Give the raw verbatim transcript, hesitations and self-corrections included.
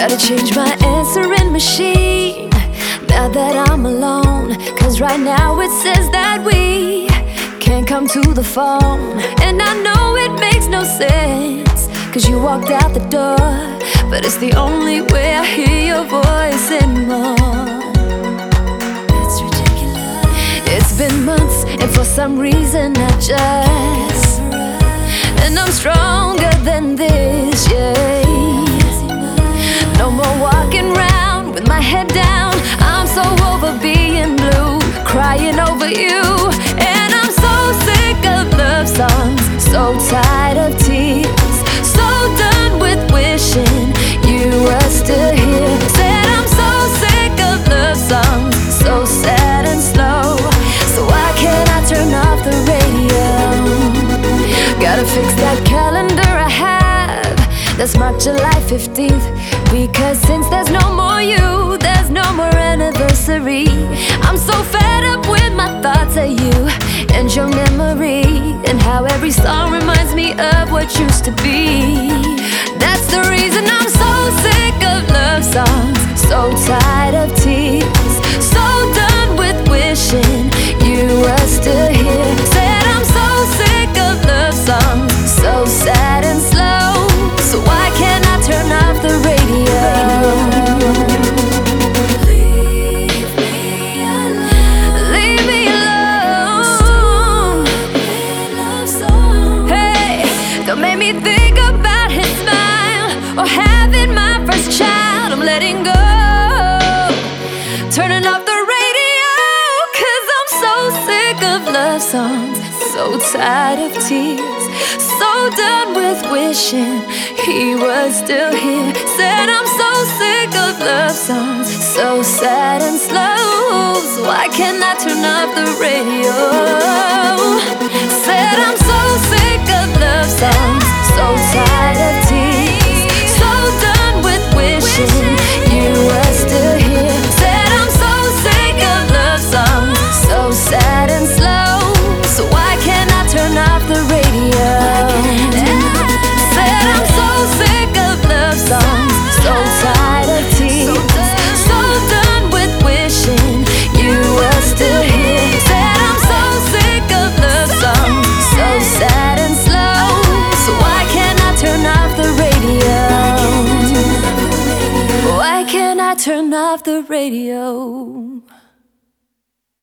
Gotta change my answering machine now that I'm alone. Cause right now it says that we can't come to the phone. And I know it makes no sense, cause you walked out the door, but it's the only way I hear your voice anymore. It's ridiculous. It's been months, and for some reason I just, and I'm stronger than this, yeah. No more walking around with my head down. I'm so over being blue, crying over you. And I'm so sick of love songs, so tired of tears, so done with wishing you were still here. Said I'm so sick of love songs, so sad and slow. So why can't I turn off the radio? Gotta fix that calendar I have that's marked July fifteenth. Because since there's no more you, there's no more anniversary. I'm so fed up with my thoughts of you and your memory, and how every song reminds me of what used to be. That's the reason I'm so sick of love songs, so tired of tears, so done with wishing you were still here. Said I'm so sick of love songs, so sad and slow. So why can't I turn off the radio? Leave me alone. Leave me alone. Hey, don't make me think about his smile or having my first child. I'm letting go, turning off the radio. Cause I'm so sick of love songs, so tired of tears, so done with wishing he was still here. Said I'm so sick of love songs, so sad and slow. So why can't I turn off the radio? Said I'm so sick of love songs, so tired of tears, so done with wishing you were still here. Said I'm so sick of love songs, so sad and slow. So why can't I turn off the radio? Said I'm so sick of love songs, so tired of tears, so done with wishing you were still here. Said I'm so sick of love songs, so sad and slow. So why can't I turn off the radio? Why can't I turn off the radio?